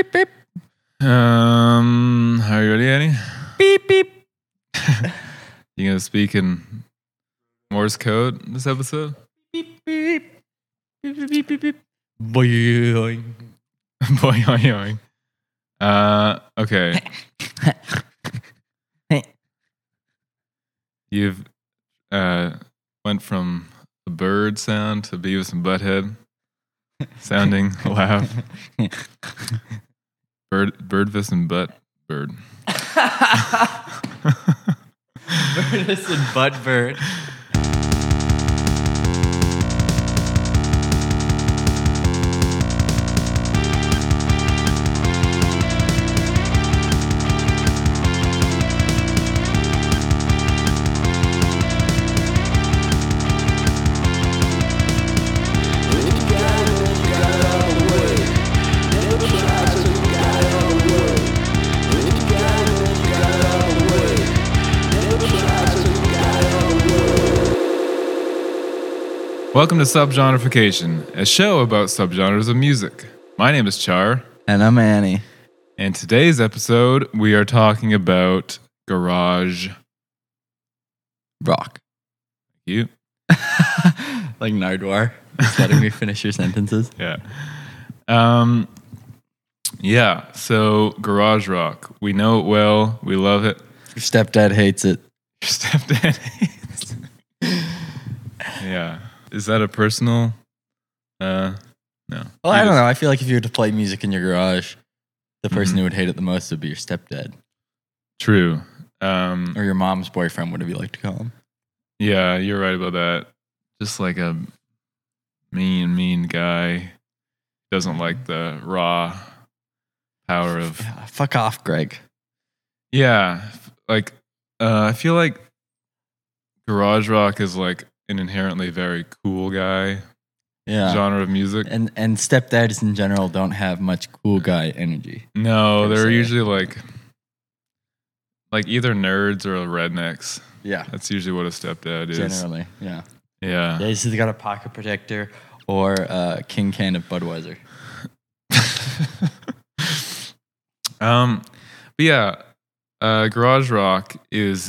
beep. How are you ready, Annie? Beep, beep. You gonna speak in Morse code this episode? Beep, beep. Beep, beep, beep, beep, beep. Boing. Boing, boing. Okay. You've went from a bird sound to Beavis and Butthead sounding loud. Birdvis and butt bird. Birdus and butt bird. Welcome to Subgenreification, a show about subgenres of music. My name is Char, And I'm Annie. and today's episode we are talking about garage. Rock. You, Like Nardwar. Just letting me finish your sentences. yeah, yeah. So garage rock, we know it well. We love it. Your stepdad hates it. Your stepdad hates. Yeah. Is that a personal? No. Well, I don't know. I feel like if you were to play music in your garage, the person who would hate it the most would be your stepdad. True. Or your mom's boyfriend, whatever you like to call him. Yeah, you're right about that. Just like a mean guy. Doesn't like the raw power of. Yeah, fuck off, Greg. Yeah. Like, I feel like garage rock is like an inherently very cool guy Yeah. genre of music. And stepdads in general don't have much cool guy energy. No, per they're se. usually like either nerds or rednecks. Yeah. That's usually what a stepdad is. Generally, yeah. Yeah. Yeah, he's either got a pocket protector or a king can of Budweiser. But yeah, garage rock is.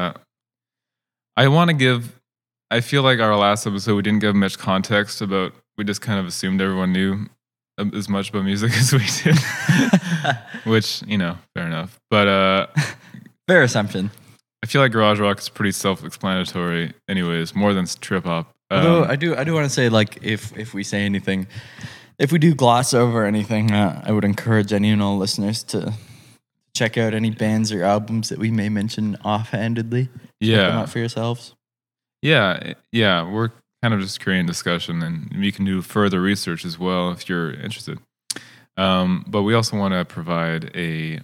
I feel like our last episode we didn't give much context about. We just kind of assumed everyone knew as much about music as we did, which fair enough. But Fair assumption. I feel like garage rock is pretty self-explanatory, anyways, more than trip hop. Although I do want to say, like, if we say anything, if we do gloss over anything, I would encourage any and all listeners to check out any bands or albums that we may mention offhandedly. Check them out for yourselves. Yeah, we're kind of just creating discussion, and you can do further research as well if you're interested. But we also want to provide a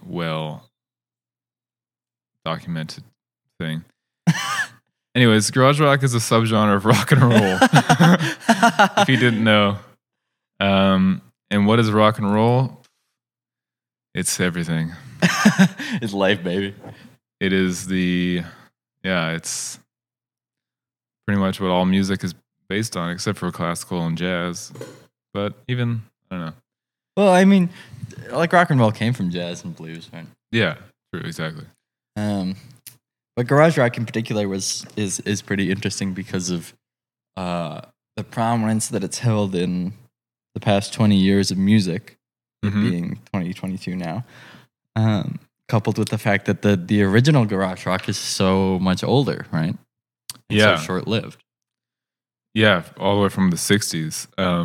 well-documented thing. Anyways, garage rock is a subgenre of rock and roll. If you didn't know. And what is rock and roll? It's everything. It's life, baby. It is it's pretty much what all music is based on, except for classical and jazz. But even, I don't know. Well, I mean, like rock and roll came from jazz and blues, right? Yeah, true, exactly. But garage rock in particular is pretty interesting because of the prominence that it's held in the past 20 years of music, it being 2022 now. Coupled with the fact that the original garage rock is so much older, right? And Yeah. so short-lived. Yeah, all the way from the 60s.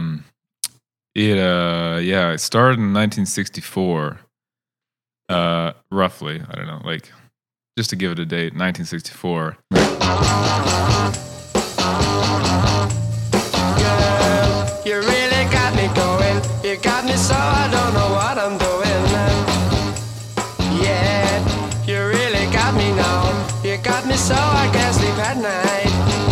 It started in 1964. Roughly, I don't know, like just to give it a date, 1964. You really got me going. You got me so I don't know what I'm doing. Yeah, you really got me now. You got me so I can't sleep at night.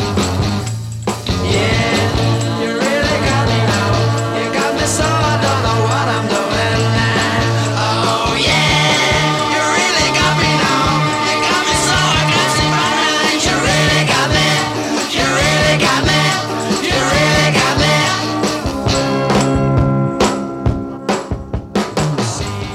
Yeah, you really got me now. You got me so I don't know what I'm doing. Oh yeah, you really got me now. You got me so I can't sleep at night. You really got me. You really got me. You really got me. See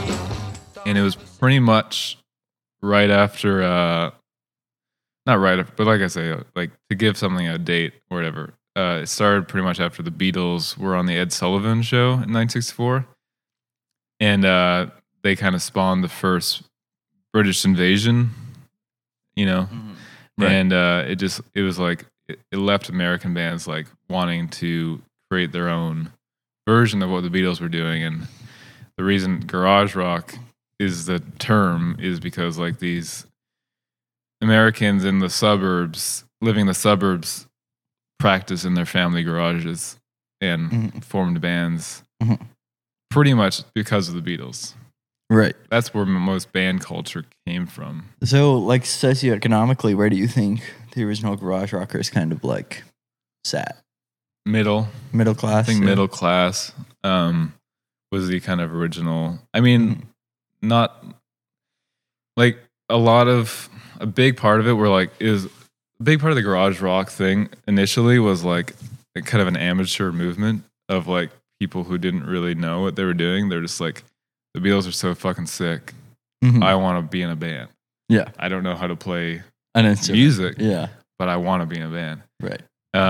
and it was pretty much right after, not right after, but like I say, like to give something a date or whatever. It started pretty much after the Beatles were on the Ed Sullivan Show in 1964, and they kind of spawned the first British invasion, you know, Right. and it was like it left American bands like wanting to create their own version of what the Beatles were doing, and the reason garage rock is the term is because like these Americans in the suburbs, living in the suburbs, practice in their family garages and formed bands pretty much because of the Beatles. Right. That's where most band culture came from. So, like, socioeconomically, where do you think the original garage rockers kind of like sat? Middle Class? I think middle class was the kind of original. I mean, not like a big part of it were like is a big part of the garage rock thing initially was like kind of an amateur movement of like people who didn't really know what they were doing. They're just like, the Beatles are so fucking sick. I want to be in a band. Yeah. I don't know how to play An instrument. music, Yeah. but I want to be in a band. Right.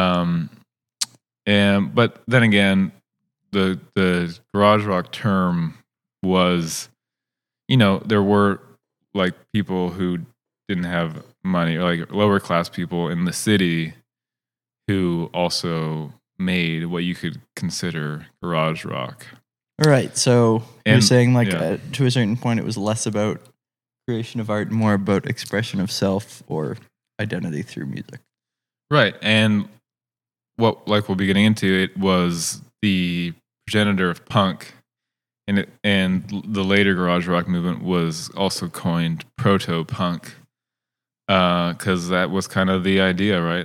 But then again, the garage rock term was, you know, there were like people who didn't have money, or like lower class people in the city who also made what you could consider garage rock. Right. So you're And- saying like yeah. to a certain point, it was less about creation of art, more about expression of self or identity through music. Right. And what like we'll be getting into, it was the progenitor of punk, and the later garage rock movement was also coined proto punk, because that was kind of the idea, right?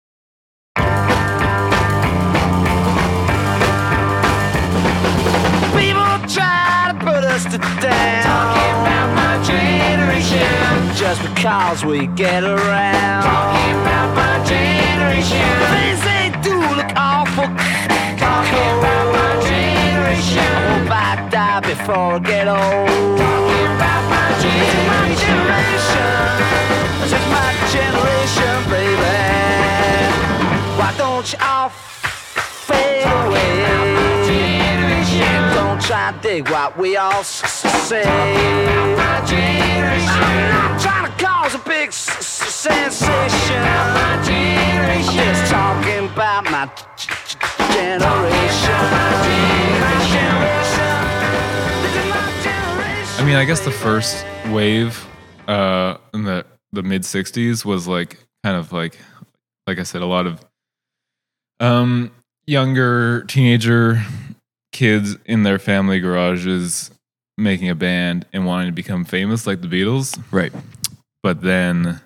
People try to put us to down. Talking about my generation. Just because we get around. Talking about my generation. Things they do look awful. Talking about my generation. I hope I die before I get old. Talking about my generation. This is my generation, baby. Why don't you all fade away? Don't try to dig what we all say. I'm not trying to cause a big sensation. I'm just talking about my generation. I mean, I guess the first wave in the mid '60s was like kind of like I said, a lot of younger teenager kids in their family garages making a band and wanting to become famous like the Beatles. Right. But then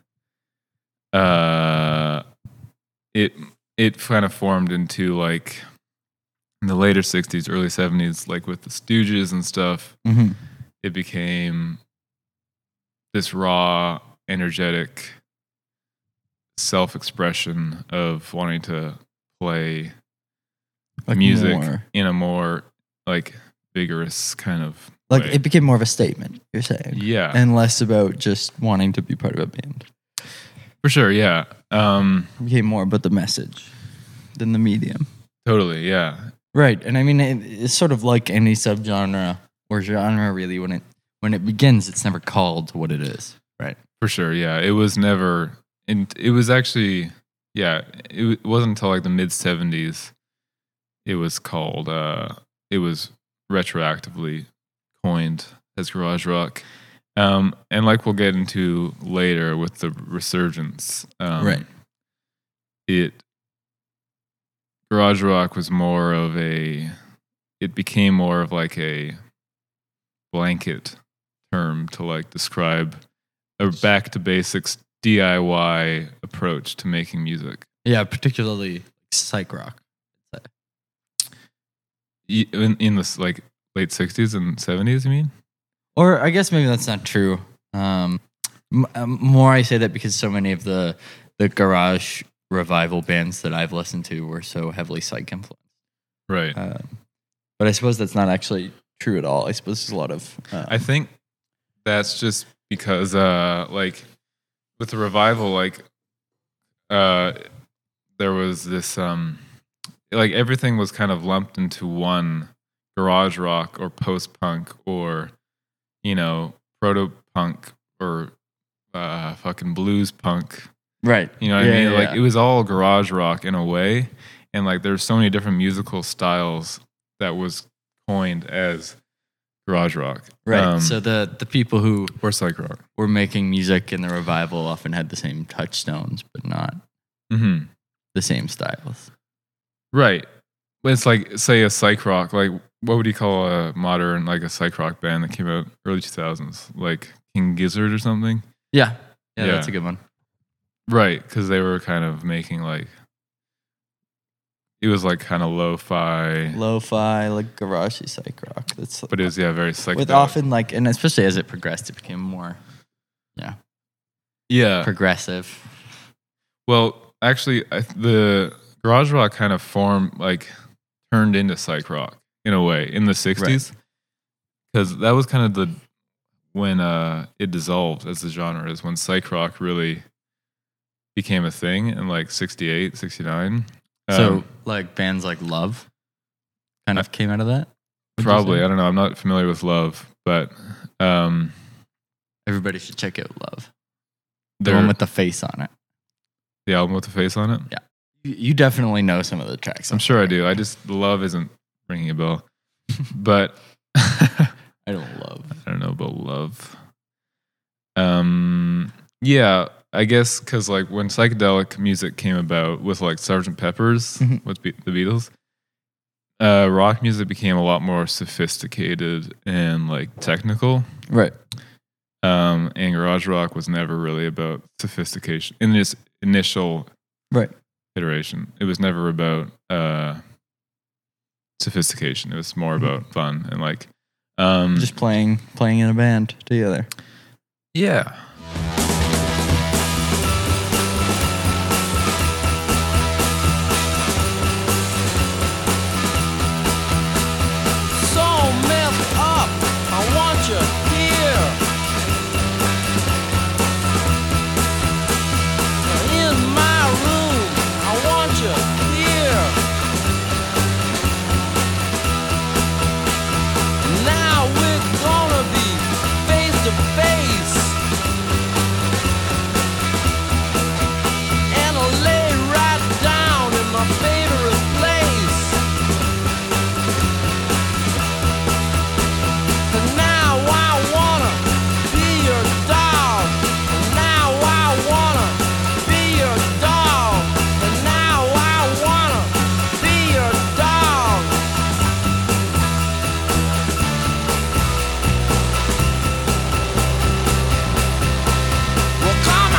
it kind of formed into like in the later 60s, early 70s, like with the Stooges and stuff, it became this raw, energetic self-expression of wanting to play Like music more- in a more like vigorous kind of Like way. it became more of a statement, you're saying. Yeah, And less about just wanting to be part of a band. for sure. Yeah, It became more about the message than the medium. totally. Yeah, Right. And I mean, it's sort of like any subgenre or genre, really. When it begins, it's never called what it is. Right. for sure. Yeah, it was never, and it was actually, yeah, it wasn't until like the mid '70s it was called. It was retroactively coined as garage rock. And like we'll get into later with the resurgence, Right. Garage rock was more of it became more of like a blanket term to like describe a back to basics DIY approach to making music. Yeah, particularly psych rock. In this like late 60s and 70s, you mean? Or I guess maybe that's not true. More I say that because so many of the garage revival bands that I've listened to were so heavily psych influenced. Right. But I suppose that's not actually true at all. I suppose there's a lot of I think that's just because like with the revival, like there was this like everything was kind of lumped into one garage rock or post punk or proto punk or fucking blues punk. Right. You know what I mean? Like it was all garage rock in a way, and like there's so many different musical styles that was coined as garage rock. Right. So the people who or psych rock were making music in the revival often had the same touchstones, but not Mm-hmm. the same styles. Right. It's like, say, a psych rock. Like, what would you call a modern, like a psych rock band that came out early 2000s? Like King Gizzard or something? Yeah, Yeah. that's a good one. Right. Because they were kind of making like, it was like kind of lo-fi. Lo-fi, like garagey psych rock. That's But it was, yeah, very psychedelic. with often like, and especially as it progressed, it became more, Yeah. progressive. Well, actually, the garage rock kind of turned into psych rock in a way in the 60s. Because that was kind of when it dissolved as the genre, is when psych rock really became a thing in like 68, 69. So like bands like Love kind of came out of that? would you Probably. say? I don't know. I'm not familiar with Love, but Everybody should check out Love. The one with the face on it. the album with the face on it. You definitely know some of the tracks. I'm sure I do. I just Love isn't ringing a bell, but I don't love. I don't know about Love. Yeah, I guess because like when psychedelic music came about with like Sgt. Pepper's Mhm. with the Beatles, rock music became a lot more sophisticated and like technical. Right. And garage rock was never really about sophistication in this initial Right. iteration. It was never about sophistication. It was more about fun and like Just playing in a band together. yeah. So messed up, I want you here. In my room, I want you here. Now we're gonna be face to face. And I'll lay right down in my favorite place. And now I wanna be your dog. And now I wanna be your dog. And now I wanna be your dog. Well, come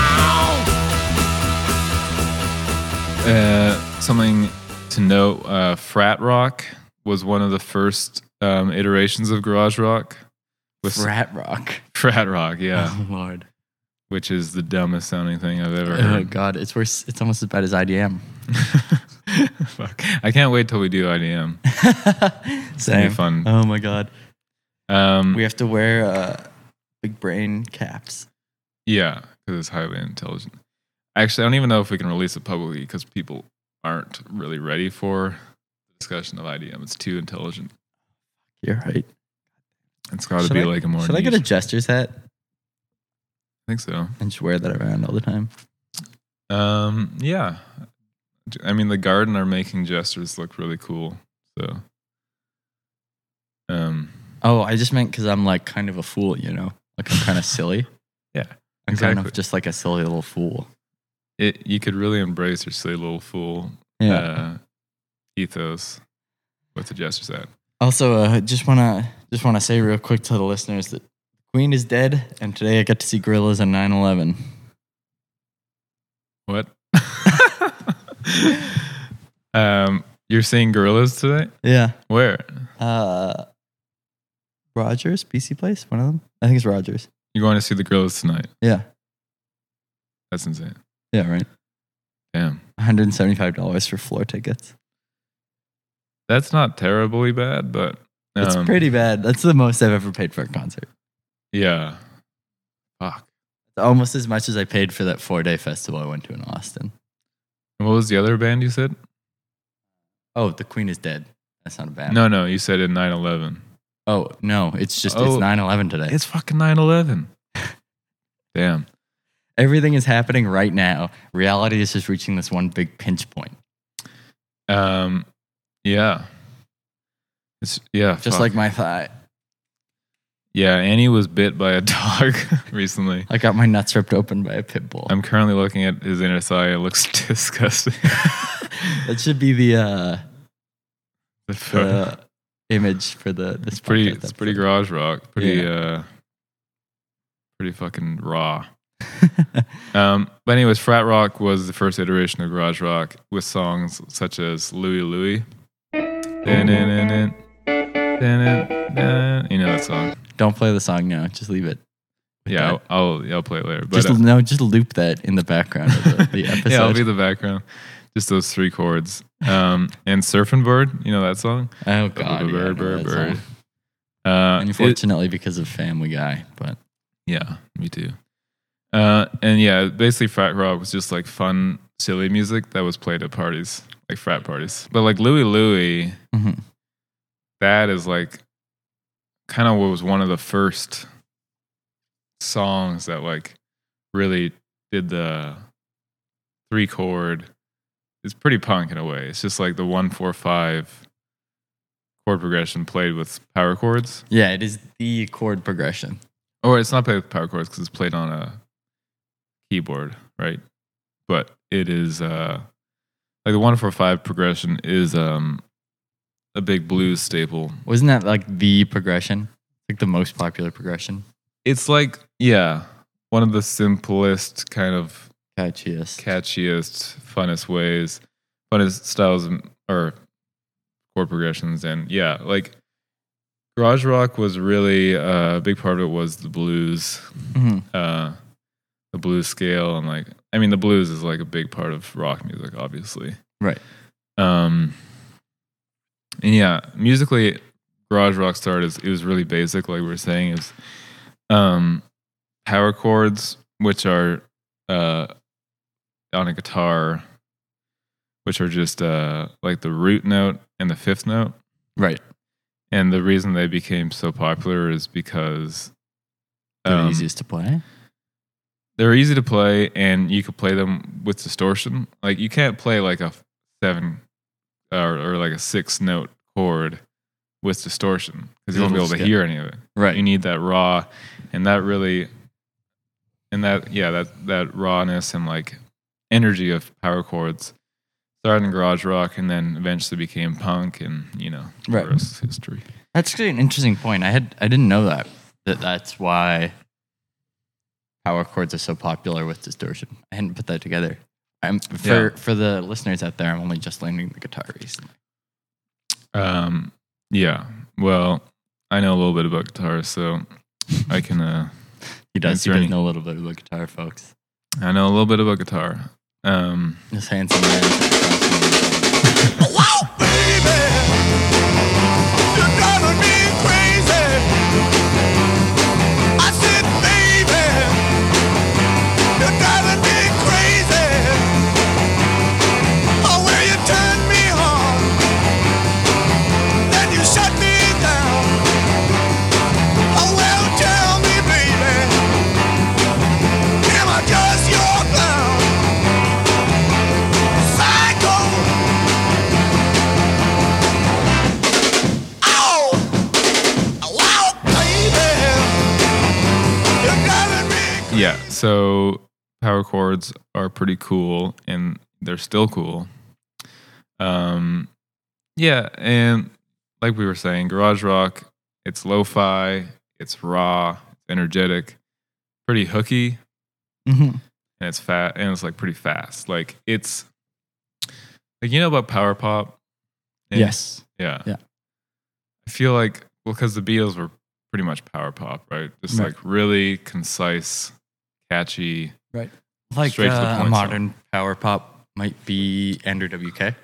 on. Something to note: frat rock was one of the first iterations of garage rock. With Frat rock. frat rock, yeah, Oh Lord. which is the dumbest sounding thing I've ever Oh heard. God, it's worse. It's almost as bad as IDM. Fuck. I can't wait till we do IDM. It's gonna Same. be fun. Oh my God. Um, We have to wear big brain caps. yeah, because it's highly intelligent. Actually, I don't even know if we can release it publicly because people aren't really ready for the discussion of IDM. It's too intelligent. You're right. It's got to Should be I- like a more. Should I get a niche- Jester's hat I think so. and just wear that around all the time? Yeah. I mean, the Garden are making gestures look really cool. So, Oh, I just meant because I'm like kind of a fool, you know? Like I'm kind of silly. Yeah, I'm kind exactly. of just like a silly little fool. you could really embrace your silly little fool ethos with the gestures at. Also, just wanna say real quick to the listeners that Queen is dead, and today I got to see Gorillaz on 9/11. What? You're seeing Gorillaz today? Yeah. Where? Rogers, BC Place, one of them. I think it's Rogers. You're going to see the Gorillaz tonight? Yeah. That's insane. Yeah, right. Damn. $175 for floor tickets. That's not terribly bad, but It's pretty bad. That's the most I've ever paid for a concert. yeah. Fuck. Almost as much as I paid for that 4-day festival I went to in Austin. And what was the other band you said? Oh, The Queen is Dead. That's not a band. No, you said in 9/11. Oh, no. It's just, Oh. it's 9/11 today. It's fucking 9/11. Damn. Everything is happening right now. Reality is just reaching this one big pinch point. Yeah. It's Just fuck. like my thigh. Yeah, Annie was bit by a dog recently. I got my nuts ripped open by a pit bull. I'm currently looking at his inner thigh. It looks disgusting. That should be the image for this. It's pretty. podcast It's pretty episode. garage rock. Pretty fucking raw. But anyways, frat rock was the first iteration of garage rock with songs such as Louie Louie. You know that song. Don't play the song now. Just leave it. with Yeah, that. I'll play it later. But Just loop that in the background of the episode. yeah, I'll be the background. Just those 3 chords. And Surfing Bird, you know that song? Oh god, yeah, I know Bird, that bird. song. Unfortunately, because of Family Guy, but Yeah, me too. And yeah, basically frat rock was just like fun, silly music that was played at parties, like frat parties. But like Louie Louie, mhm. that is like kind of what was one of the first songs that like really did the 3 chord. It's pretty punk in a way. It's just like the 1-4-5 chord progression played with power chords. Yeah, it is the chord progression. Or it's not played with power chords because it's played on a keyboard, right? But it is like the 1-4-5 progression is a big blues staple. Wasn't that like the progression? Like the most popular progression? It's like, yeah, one of the simplest, kind of Catchiest. catchiest, funnest styles or chord progressions. And yeah, like garage rock was really a big part of it was the blues. Mhm. The blues scale, and like I mean the blues is like a big part of rock music, obviously. Right. And yeah, musically garage rock started it was really basic, like we were saying, is power chords, which are on a guitar, which are just like the root note and the 5th note. Right. And the reason they became so popular is because They're the easiest to play. they're easy to play, and you could play them with distortion. Like you can't play like a 7 or like a 6 note chord with distortion because you won't be able to hear any of it. Right. You need that raw, and that really, and that rawness and like energy of power chords started in garage rock, and then eventually became punk, and the Right. rest is history. That's actually an interesting point. I didn't know that's why power chords are so popular with distortion. I hadn't put that together. For the listeners out there, I'm only just learning the guitar recently. Yeah. Well, I know a little bit about guitars, so I can. He does Journey. know a little bit about guitar, folks. I know a little bit about guitar. This handsome man. Wow, baby, you're driving me crazy. I said, baby, you're driving me crazy. Oh, where you turn me on, then you shut me down. Oh, well, tell me, baby, am I just your clown? Psycho. Ow! Wow, baby, you're driving me. Yeah. So power chords are pretty cool, and they're still cool. Yeah, and like we were saying, garage rock. It's lo-fi. It's raw. It's energetic. Pretty hooky. Mhm. And it's fat, and it's like pretty fast. Like it's like about power pop. And- Yes. Yeah. Yeah. I feel like because the Beatles were pretty much power pop, right? Just Right. like really concise, catchy. Like Straight to the a point modern power pop might be Andrew WK.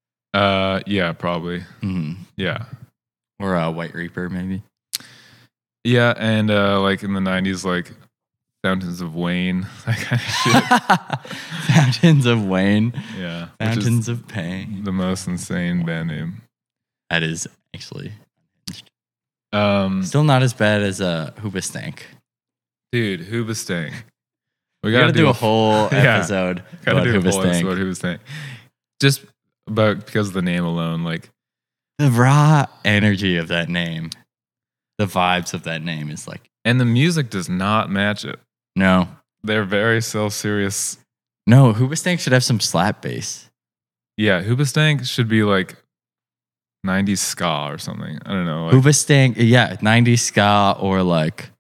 Yeah, probably. Mhm. Yeah. Or White Reaper, maybe. Yeah, and like in the 90s, like Fountains of Wayne, that kind of shit. Fountains of Wayne. Yeah. Fountains of Pain. The most insane band name. That is actually Um, still not as bad as Hoobastank. dude, Hoobastank. We gotta do a whole Yeah. episode Gotta about do a whole Hoobastank. episode Hoobastank. Just about because of the name alone, like The raw energy of that name, the vibes of that name is like, and the music does not match it. no. They're very self-serious. No, Hoobastank should have some slap bass. Yeah, Hoobastank should be like 90s ska or something. I don't know. Like, Hoobastank, yeah, 90s ska or like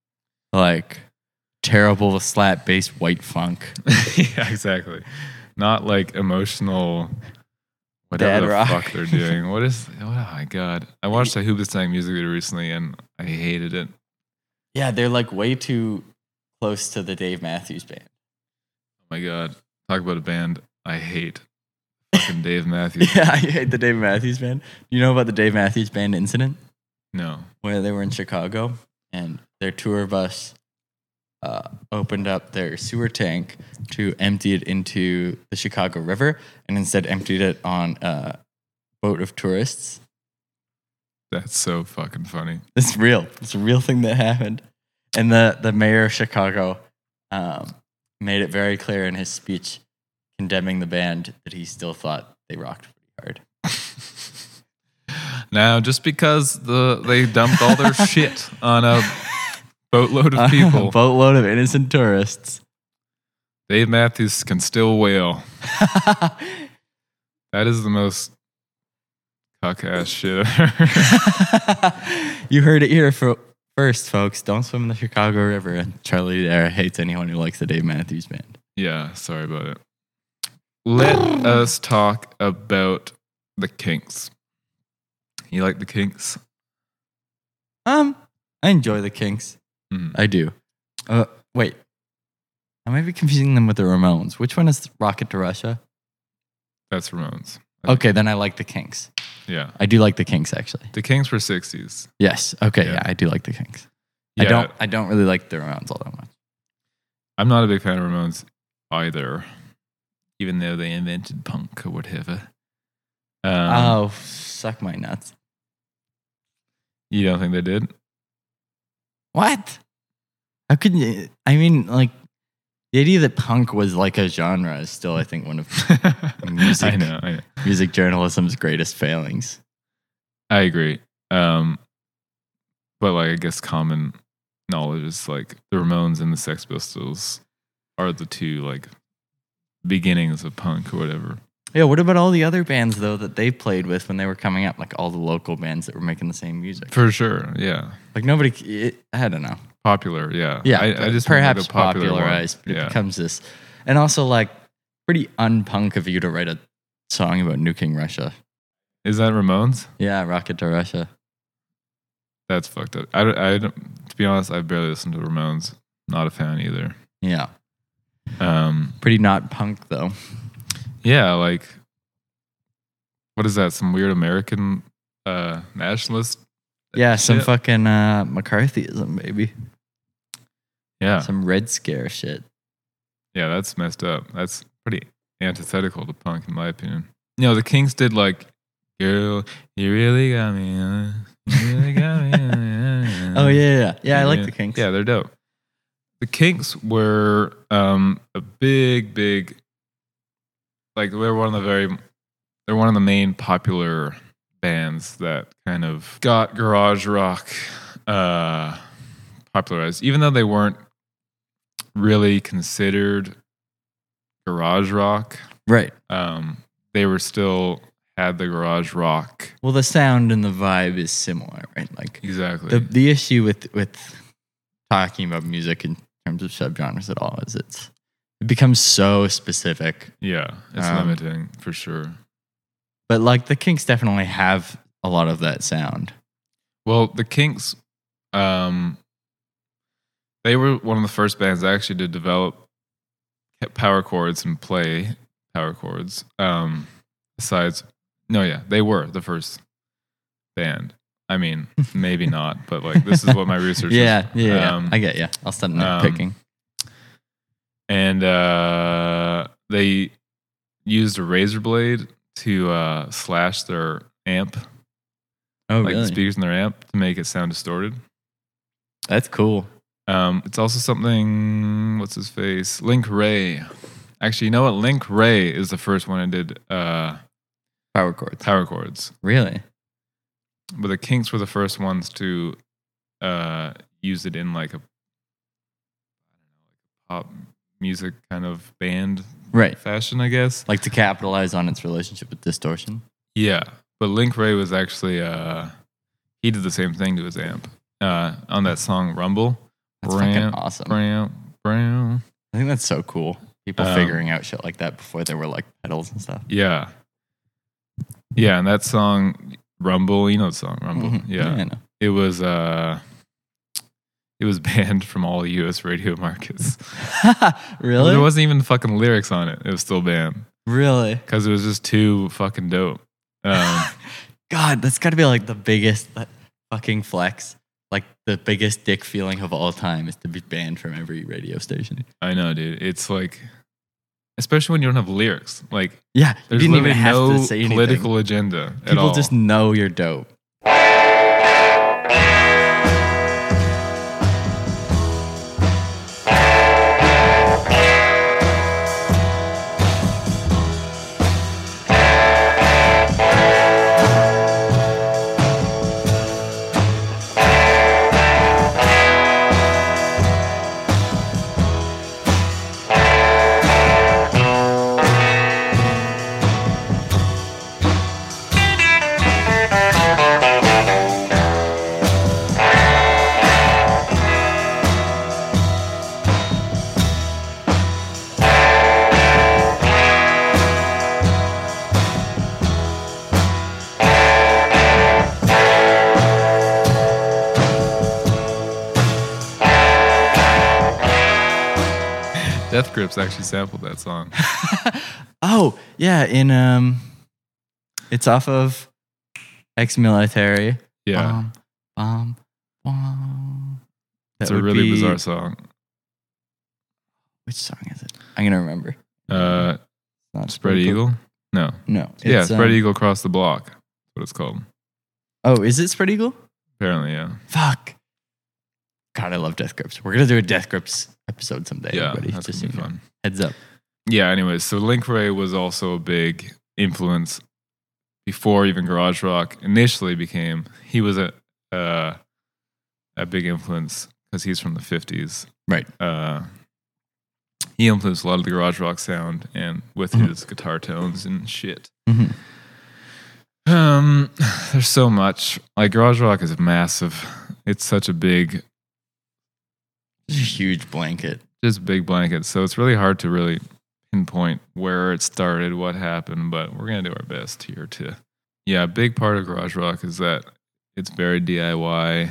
terrible slap bass white funk. yeah, exactly. Not like emotional whatever Dad the rock. fuck they're doing. Oh my god. I watched a Hoobastank music video recently and I hated it. Yeah, they're like way too close to the Dave Matthews Band. Oh my god. Talk about a band I hate. Fucking Dave Matthews. Yeah, I hate the Dave Matthews Band. You know about the Dave Matthews Band incident No. where they were in Chicago and their tour bus opened up their sewer tank to empty it into the Chicago River and instead emptied it on a boat of tourists. That's so fucking funny. It's real. It's a real thing that happened. And the mayor of Chicago made it very clear in his speech condemning the band that he still thought they rocked pretty hard. Now, just because they dumped all their shit on a boatload of people, A boatload of innocent tourists. Dave Matthews can still wail. That is the most cuck ass shit I've ever heard. You heard it here first, folks. Don't swim in the Chicago River. And Charlie there hates anyone who likes the Dave Matthews Band. Yeah, sorry about it. Let us talk about the Kinks. You like the Kinks? I enjoy the Kinks. Mhm. I do. Wait. I might be confusing them with the Ramones. Which one is Rocket to Russia? That's Ramones. Okay, then I like the Kinks. Yeah. I do like the Kinks actually. The Kinks were 60s. Yes. Okay. Yeah. Yeah, I do like the Kinks. Yeah. I don't really like the Ramones all that much. I'm not a big fan of Ramones either, even though they invented punk or whatever. Oh, suck my nuts. You don't think they did? What? How could you? I mean, like, the idea that punk was like a genre is still, I think, one of Music. I know. music journalism's greatest failings. I agree. But like, I guess common knowledge is like the Ramones and the Sex Pistols are the two like beginnings of punk or whatever. Yeah, what about all the other bands, though, that they played with when they were coming up? Like, all the local bands that were making the same music. For sure. Yeah. Like, nobody, I don't know. Popular. Yeah. Yeah, I just mean, like, perhaps a popular one. popularized, but it Yeah. becomes this. And also, like, pretty unpunk of you to write a song about nuking Russia. Is that Ramones? Yeah, Rocket to Russia. That's fucked up. I don't, to be honest, I barely listened to Ramones. Not a fan either. Yeah. Pretty not punk, though. Yeah, like, what is that? Some weird American nationalist? Yeah, some shit? fucking McCarthyism, baby. Yeah, Some Red Scare shit. yeah, that's messed up. That's pretty antithetical to punk, in my opinion. You know, the Kinks did like, "Girl, you really got me, you really got me." Oh, yeah. I like the Kinks. Yeah, they're dope. The Kinks were a big, like they're one of the main popular bands that kind of got garage rock popularized, even though they weren't really considered garage rock. Right. They were still had the garage rock. Well, the sound and the vibe is similar, right? Like, Exactly. the issue with talking about music in terms of subgenres at all is it becomes so specific. Yeah, it's limiting for sure. But like the Kinks definitely have a lot of that sound. Well, the Kinks, they were one of the first bands actually to develop power chords and play power chords. They were the first band. I mean, maybe not, but like this is what my research is. Yeah. I get you. I'll start nitpicking. And they used a razor blade to slash their amp, Oh, like the really? speakers in their amp, to make it sound distorted. That's cool. It's also something. What's his face? Link Ray. Actually, you know what? Link Ray is the first one that did Power chords. power chords, Really? but the Kinks were the first ones to use it in like a pop music kind of band Right. fashion, I guess. Like to capitalize on its relationship with distortion. Yeah, but Link Ray was actually he did the same thing to his amp on that song Rumble. That's fucking awesome. Brown. I think that's so cool. People figuring out shit like that before there were like pedals and stuff. Yeah, yeah, and that song Rumble, you know the song Rumble. Mhm. Yeah, I know. it was banned from all U.S. radio markets. Really? There wasn't even fucking lyrics on it. It was still banned Really? because it was just too fucking dope. God, that's got to be like the biggest fucking flex. Like the biggest dick feeling of all time is to be banned from every radio station. I know, dude. It's like, especially when you don't have lyrics. Like, Yeah, you there's didn't even literally have no to say anything. political agenda at People all. just know you're dope. Death Grips actually sampled that song. Oh, yeah, in it's off of Ex-Military. Yeah, Bum. it's That a would really be- bizarre song. Which song is it? I'm gonna remember. Not Spread Eagle? No. No. Yeah, it's, Spread Eagle Across the Block. That's what it's called. Oh, is it Spread Eagle? Apparently, yeah. Fuck. God, I love Death Grips. We're gonna do a Death Grips episode someday. Yeah, everybody. that's Just gonna be so you know. fun. Heads up. Yeah, anyways, so Link Ray was also a big influence before even garage rock initially became. He was a big influence because he's from the 50s. Right. He influenced a lot of the garage rock sound and with Mhm. his guitar tones and shit. Mhm. There's so much. Like garage rock is massive. It's such a big, It's a huge blanket. just big blanket. So it's really hard to really pinpoint where it started, what happened, but we're gonna do our best here to. Yeah, a big part of garage rock is that it's very DIY.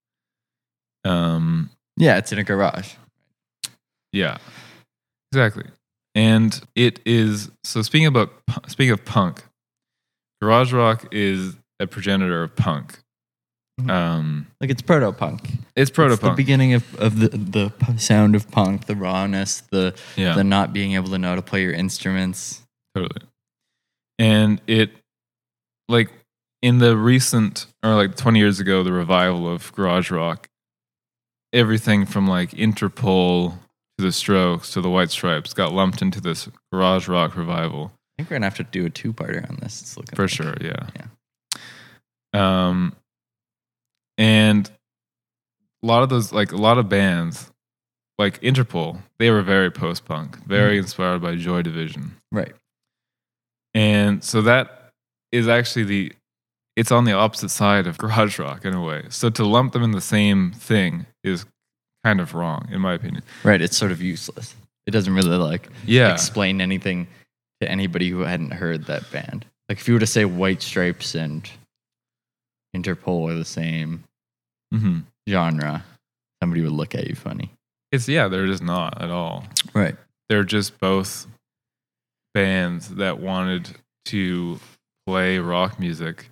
Yeah, it's in a garage. Yeah, exactly. And it is so. Speaking of punk, garage rock is a progenitor of punk. Like it's proto punk. It's proto It's the punk. beginning of the sound of punk, the rawness, the Yeah, not being able to know how to play your instruments. totally. And it, like in the recent or like 20 years ago, the revival of garage rock, everything from like Interpol to the Strokes to the White Stripes got lumped into this garage rock revival. I think we're gonna have to do a two-parter on this. It's looking For like. sure, yeah. Yeah. And a lot of bands, like Interpol, they were very post-punk, very inspired by Joy Division. Right. And so that is actually it's on the opposite side of garage rock in a way. So to lump them in the same thing is kind of wrong, in my opinion. Right. It's sort of useless. It doesn't really like Yeah. explain anything to anybody who hadn't heard that band. Like if you were to say White Stripes and Interpol are the same hmm genre, somebody would look at you funny. They're just not at all. Right. They're just both bands that wanted to play rock music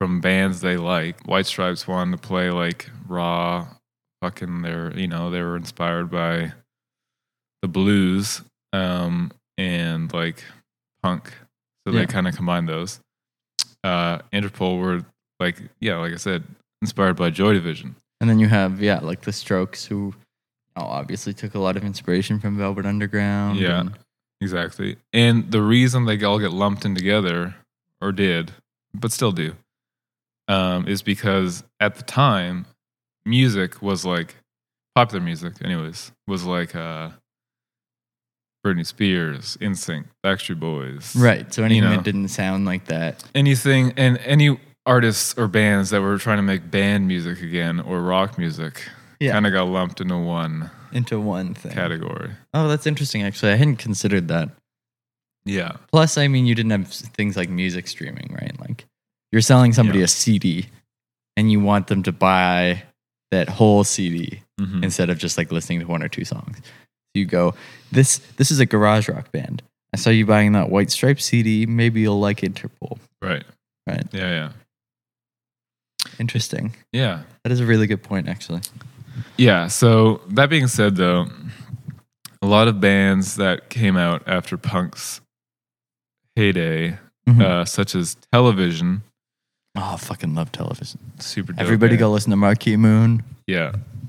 from bands they like. White Stripes wanted to play like raw, fucking. They were inspired by the blues, and like punk, so Yeah. they kind of combined those. Interpol were like I said, inspired by Joy Division. And then you have like the Strokes, who obviously took a lot of inspiration from Velvet Underground. Yeah. and- Exactly. And the reason they all get lumped in together, or did, but still do, is because at the time, music was like, popular music, anyways, was like Britney Spears, NSYNC, Backstreet Boys. right. So anything You know. that didn't sound like that. Anything, and any artists or bands that were trying to make band music again or rock music Yeah. kind of got lumped into one Into one thing. category. Oh, that's interesting. Actually, I hadn't considered that. Yeah. Plus, I mean, you didn't have things like music streaming, right? Like you're selling somebody Yeah. a CD, and you want them to buy that whole CD Mhm. instead of just like listening to one or two songs. You go, this is a garage rock band. I saw you buying that White Stripes CD. Maybe you'll like Interpol. Right. Right. Yeah. Interesting. Yeah. That is a really good point, actually. Yeah. So that being said, though, a lot of bands that came out after punk's heyday, such as Television, Oh, I fucking love Television. super dope Everybody band. go listen to Marquee Moon. Yeah.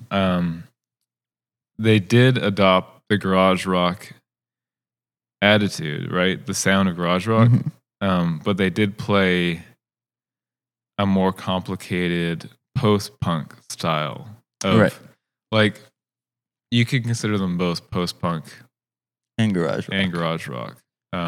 They did adopt the garage rock attitude, right? The sound of garage rock. Mhm. But they did play a more complicated post-punk style of Right. like, you could consider them both post-punk And garage rock. and garage rock.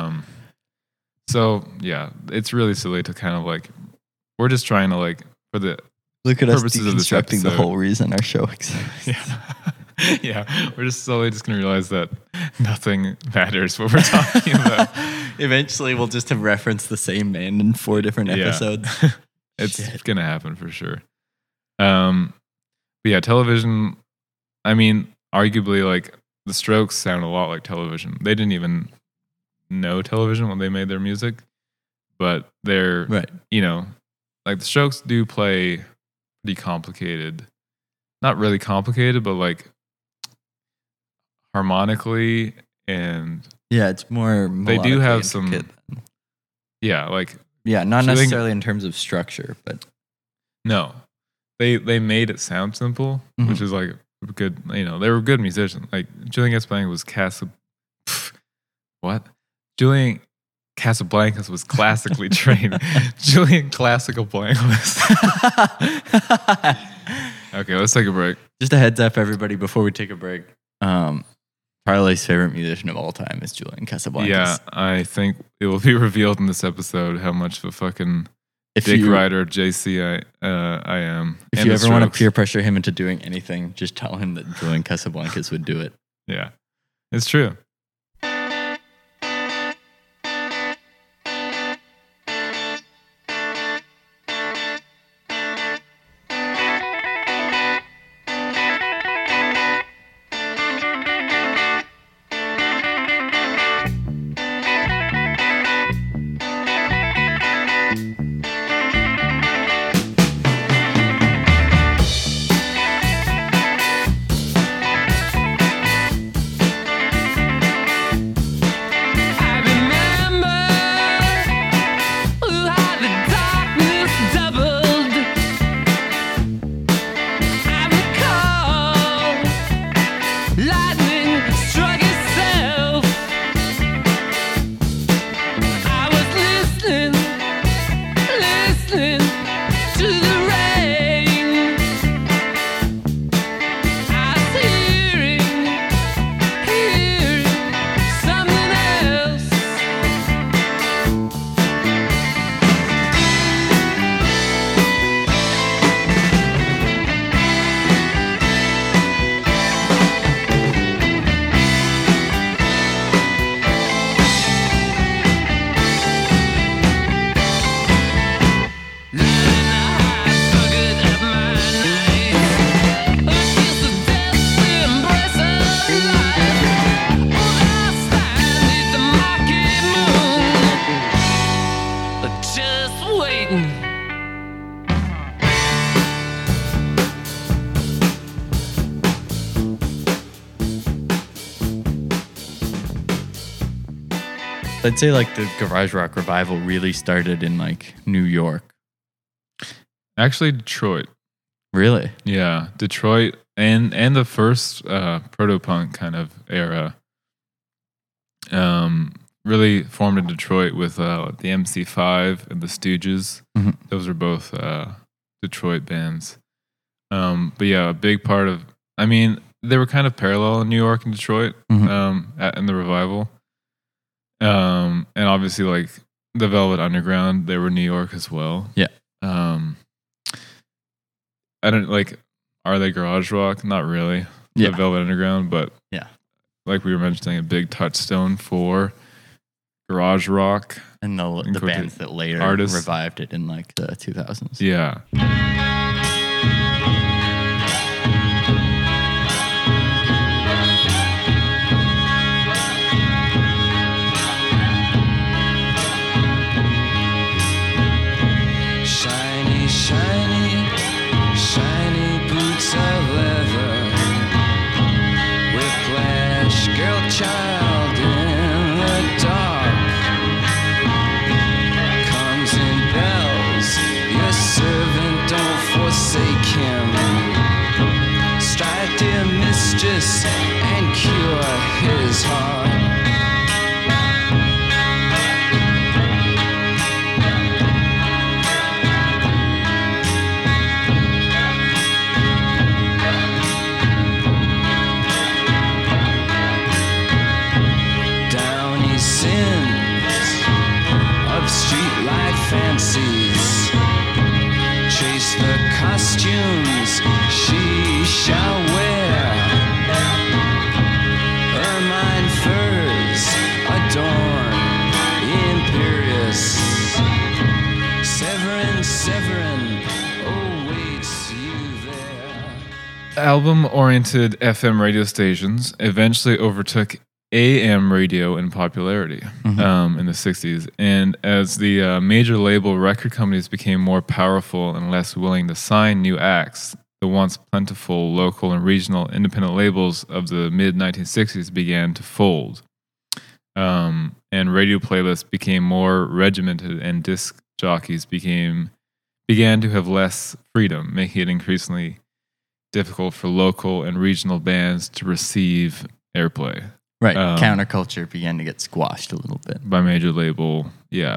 So yeah, it's really silly to kind of like, we're just trying to like, for the Look at us purposes of this deconstructing the episode. whole reason our show exists. yeah, we're just slowly just gonna realize that nothing matters what we're talking about. Eventually, we'll just have referenced the same band in 4 different Yeah. episodes. It's Shit. gonna happen for sure. But yeah, Television, I mean, arguably like the Strokes sound a lot like Television. They didn't even know Television when they made their music, but they're Right. like the Strokes do play pretty complicated, not really complicated, but like harmonically, and Yeah, it's more. They do melodically have some- intricate. yeah, like Yeah, not So they- necessarily in terms of structure, but no, they made it sound simple, which Mhm. is like good. They were good musicians. Like Julian Casablancas was what? Julian Casablancas was classically trained. Julian Classical Blancas. Okay, let's take a break. just a heads up, everybody, before we take a break. Charlie's favorite musician of all time is Julian Casablancas. Yeah, I think it will be revealed in this episode how much of a fucking if dick you, rider JC I am. If And you the ever want to Strokes. peer pressure him into doing anything, just tell him that Julian Casablancas would do it. Yeah, it's true. I'd say like the garage rock revival really started in like New York. Actually, Detroit. Really? Yeah, Detroit and the first proto-punk kind of era really formed in Detroit with the MC5 and the Stooges. Mhm. Those are both Detroit bands. But yeah, a big part of, I mean, they were kind of parallel in New York and Detroit in the revival. And obviously like the Velvet Underground, they were New York as well. Yeah. I don't like, are they garage rock? Not really. Yeah. The Velvet Underground, but Yeah. like we were mentioning, a big touchstone for garage rock. And the Included bands that later artists. revived it in like the 2000s. Yeah. Shiny, shiny, shiny boots of leather. Whiplash, girl child in the dark. Comes in bells, your servant, don't forsake him. Strike, dear mistress, and cure his heart. Downy sins of streetlight fancies. Chase the costumes she shall wear. Ermine furs adorn imperious. Severin awaits you there. Album-oriented FM radio stations eventually overtook AM radio in popularity in the 60s. And as the major label record companies became more powerful and less willing to sign new acts, the once plentiful local and regional independent labels of the mid-1960s began to fold. And radio playlists became more regimented, and disc jockeys began to have less freedom, making it increasingly difficult for local and regional bands to receive airplay. Right. Counterculture began to get squashed a little bit. By major label,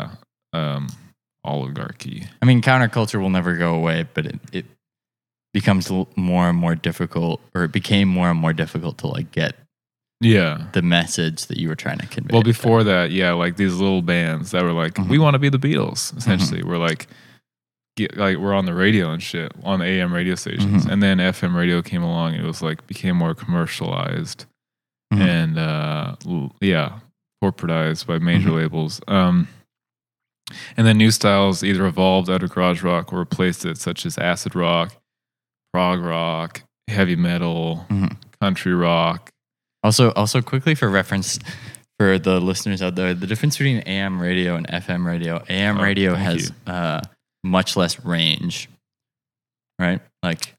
oligarchy. I mean, counterculture will never go away, but it becomes more and more difficult, or it became more and more difficult to like get Yeah. the message that you were trying to convey. Well, before that, like these little bands that were like, we want to be the Beatles, essentially. We're like, we're on the radio and shit, on the AM radio stations. And then FM radio came along, and it was like, became more commercialized and, corporatized by major labels. And then new styles either evolved out of garage rock or replaced it, such as acid rock, prog rock, heavy metal, country rock. Also, quickly for reference for the listeners out there, the difference between AM radio and FM radio. AM radio has much less range, right? Like,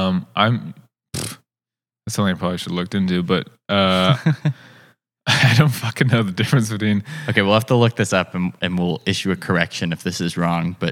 that's something I probably should have looked into, but I don't fucking know the difference between. Okay, we'll have to look this up, and we'll issue a correction if this is wrong. But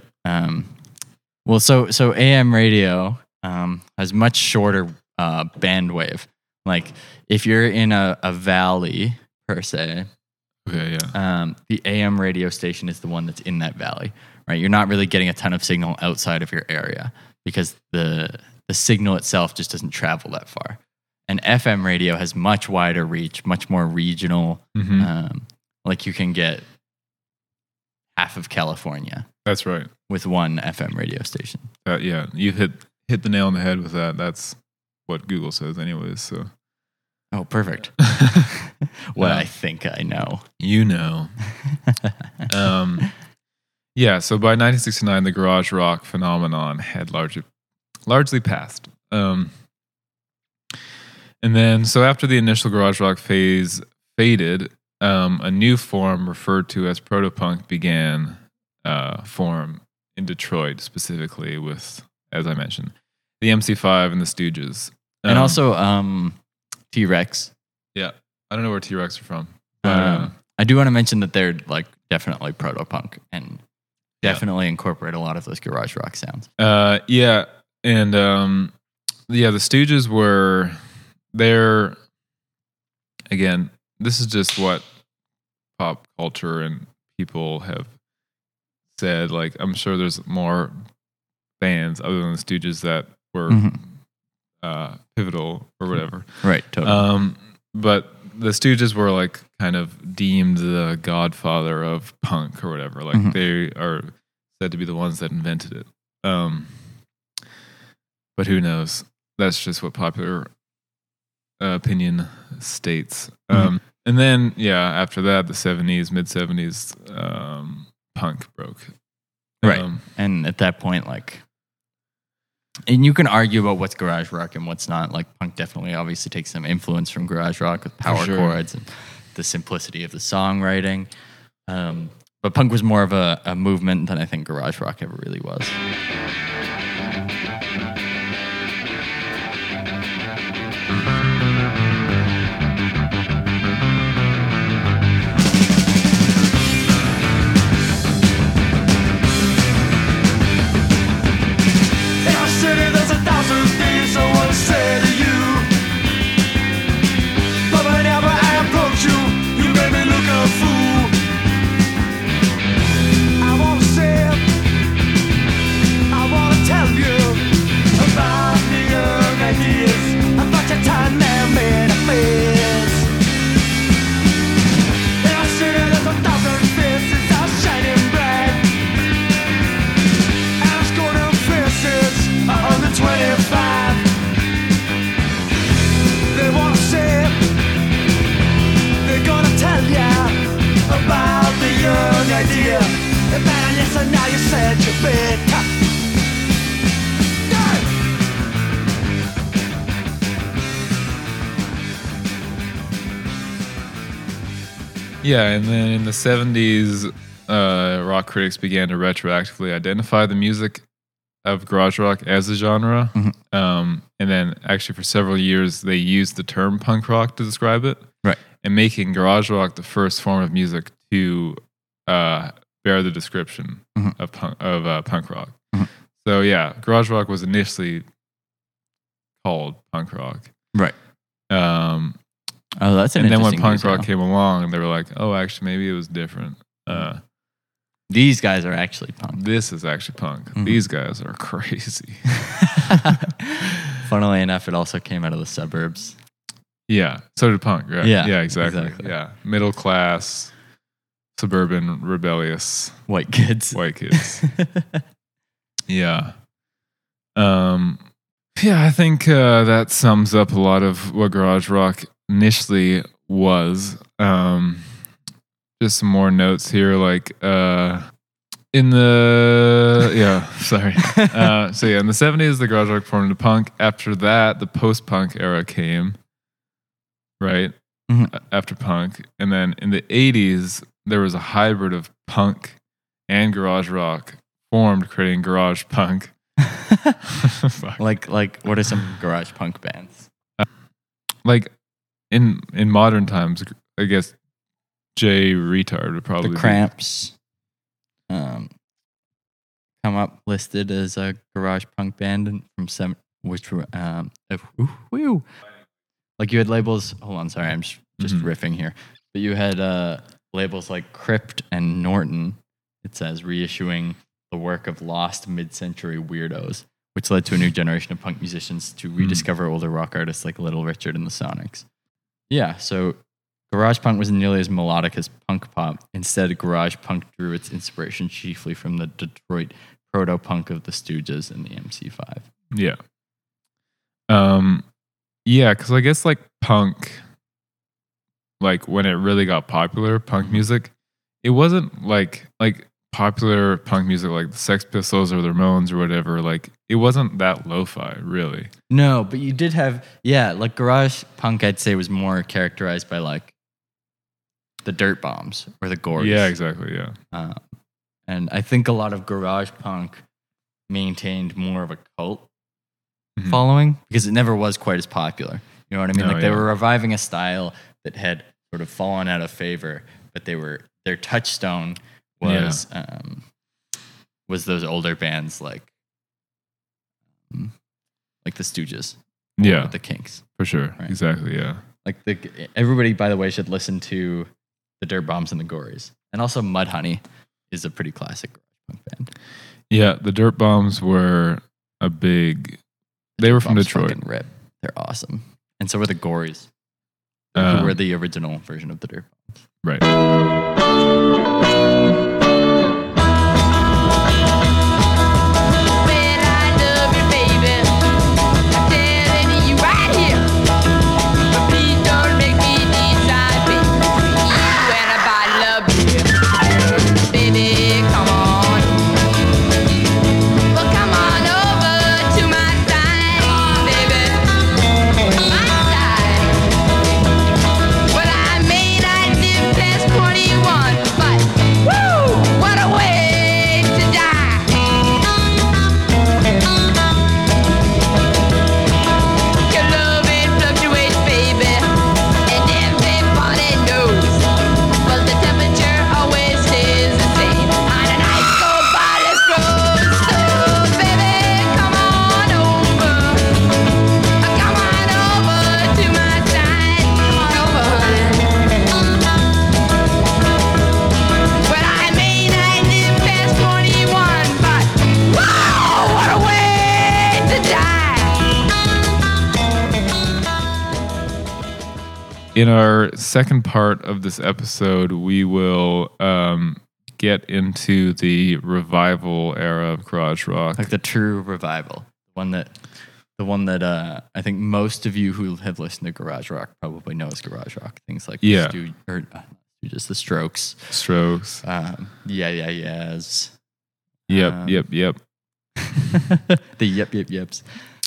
so AM radio has much shorter bandwidth. Like if you're in a valley per se, okay, yeah, the AM radio station is the one that's in that valley, right? You're not really getting a ton of signal outside of your area because the signal itself just doesn't travel that far. And FM radio has much wider reach, much more regional. Like you can get half of California. That's right. With one FM radio station. Yeah, you hit the nail on the head with that. That's what Google says, anyways. So. Oh, perfect. What I think I know. You know. Yeah. So by 1969, the garage rock phenomenon had largely passed. And then, so after the initial garage rock phase faded, a new form referred to as proto-punk began form in Detroit, specifically with, as I mentioned, the MC5 and the Stooges. And also T-Rex. Yeah. I don't know where T-Rex are from. But, I do want to mention that they're like definitely proto-punk and definitely incorporate a lot of those garage rock sounds. Yeah, and the Stooges were there. Again, this is just what pop culture and people have said. Like, I'm sure there's more bands other than the Stooges that were pivotal or whatever. Right, totally. But the Stooges were like kind of deemed the godfather of punk or whatever. Like they are said to be the ones that invented it. But who knows? That's just what popular opinion states. And then, after that, the 70s, mid 70s, punk broke. Right. And at that point, like, and you can argue about what's garage rock and what's not. Like, punk definitely obviously takes some influence from garage rock with power chords and the simplicity of the songwriting. But punk was more of a movement than I think garage rock ever really was. Yeah, and then in the 70s, rock critics began to retroactively identify the music of garage rock as a genre. And then actually for several years, they used the term punk rock to describe it. Right. And making garage rock the first form of music to bear the description of punk rock. So yeah, garage rock was initially called punk rock. Right. Oh, that's an and then when interesting punk rock detail. came along, they were like, "Oh, actually, maybe it was different." These guys are actually punk. This is actually punk. These guys are crazy. Funnily enough, it also came out of the suburbs. Yeah, so did punk, right? Yeah, exactly. Yeah, middle class, suburban, rebellious White kids. Yeah. I think that sums up a lot of what garage rock initially was. Just some more notes here, like in the in the 70s, the garage rock formed into punk. After that, the post-punk era came, right? After punk, and then in the 80s, there was a hybrid of punk and garage rock formed, creating garage punk. like what are some garage punk bands? Like in modern times, I guess Jay Retard would probably The Cramps come up listed as a garage punk band from some, which were like you had labels. Hold on, sorry, I'm just riffing here. But you had labels like Crypt and Norton. It says reissuing the work of lost mid-century weirdos, which led to a new generation of punk musicians to rediscover older rock artists like Little Richard and the Sonics. Yeah, so garage punk wasn't nearly as melodic as punk pop. Instead, garage punk drew its inspiration chiefly from the Detroit proto-punk of the Stooges and the MC5. Yeah. Because I guess like punk, like when it really got popular, punk music, it wasn't like popular punk music like the Sex Pistols or the Ramones or whatever. Like it wasn't that lo-fi, really. No, but you did have, like garage punk, I'd say was more characterized by like the Dirt Bombs or the Gores. Yeah, exactly. Yeah. And I think a lot of garage punk maintained more of a cult following because it never was quite as popular. You know what I mean? Oh, Like they were reviving a style that had sort of fallen out of favor, but their touchstone was those older bands like the Stooges, or the Kinks, for sure. Right. Exactly. Yeah. Like everybody, by the way, should listen to the Dirt Bombs and the Gories, and also Mudhoney is a pretty classic garage punk band. Yeah, the Dirt Bombs were a big. They were from Bombs Detroit. fucking rip. They're awesome, and so were the Gories, who were the original version of the Dirt Bombs. Right. In our second part of this episode, we will get into the revival era of garage rock. Like the true revival, the one that I think most of you who have listened to garage rock probably know as garage rock. Things like just the Strokes, Yeahs. Yep. The yeps.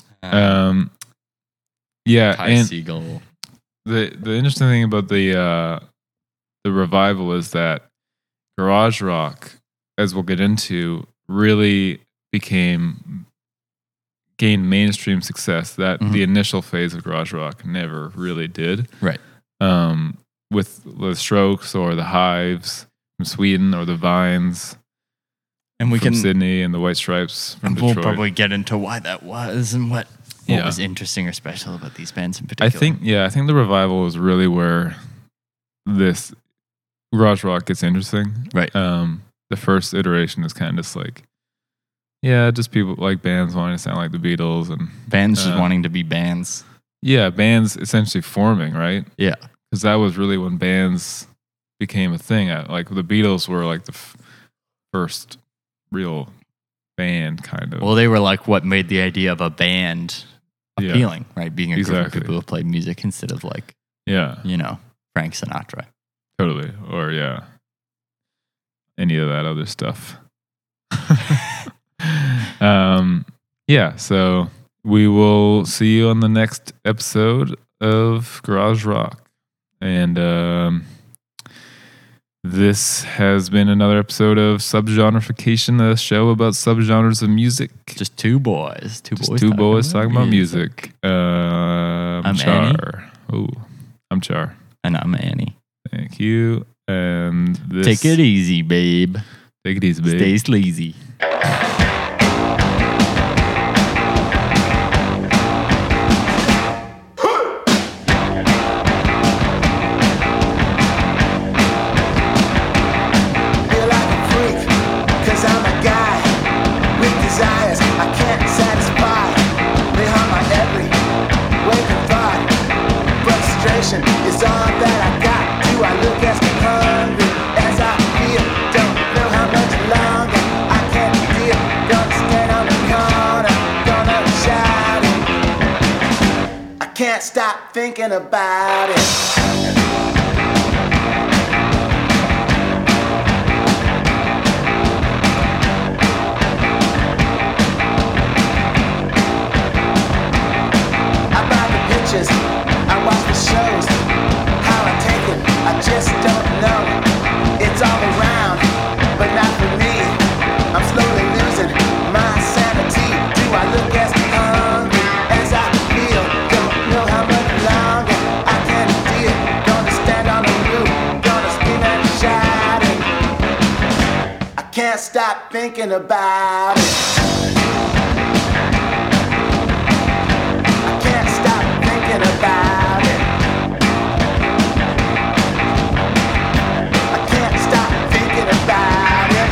Kai And Siegel. the interesting thing about the revival is that garage rock, as we'll get into, really gained mainstream success that the initial phase of garage rock never really did. Right. With the Strokes or the Hives from Sweden, or the Vines And we from can Sydney, and the White Stripes from we'll Detroit. probably get into why that was and what was interesting or special about these bands in particular. I think the revival is really where this garage rock gets interesting. Right. The first iteration is kind of just like, just people like bands wanting to sound like the Beatles, and bands just wanting to be bands. Yeah, bands essentially forming, right? Yeah. Because that was really when bands became a thing. Like the Beatles were like the first real band, kind of. Well, they were like what made the idea of a band appealing, right? Being a group of people who played music instead of like, Frank Sinatra. Totally. Or any of that other stuff. So we will see you on the next episode of Garage Rock. And this has been another episode of Subgenreification, a show about subgenres of music. Just two boys. Two boys talking about music. I'm Char. Annie. Oh, I'm Char. And I'm Annie. Thank you. And this, Take it easy, babe. Take it easy, babe. Stay sleazy. It's all that I got. Do I look as hungry as I feel? Don't know how much longer I can deal. Gonna stand on the corner, gonna shout it. I can't stop thinking about it. I watch the shows, how I take it, I just don't know. It's all around, but not for me. I'm slowly losing my sanity. Do I look as hungry as I feel? Don't know how much longer I can deal. stop thinking about it. I can't stop thinking about it. I can't stop thinking about it.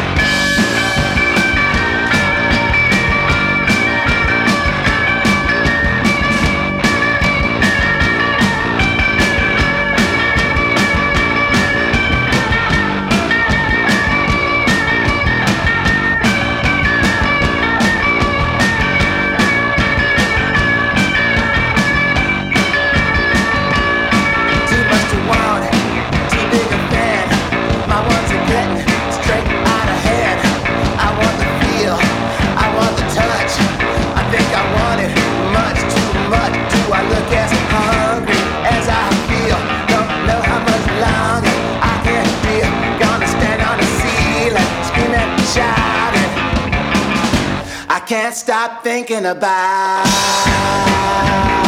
Too much to want, too big a fan. My ones are getting straight out of hand. I want the feel, I want the touch. I think I want it much too much. Do I look as hungry as I feel? Don't know how much longer I can feel. Gonna stand on the ceiling, screaming, shouting. I can't stop thinking about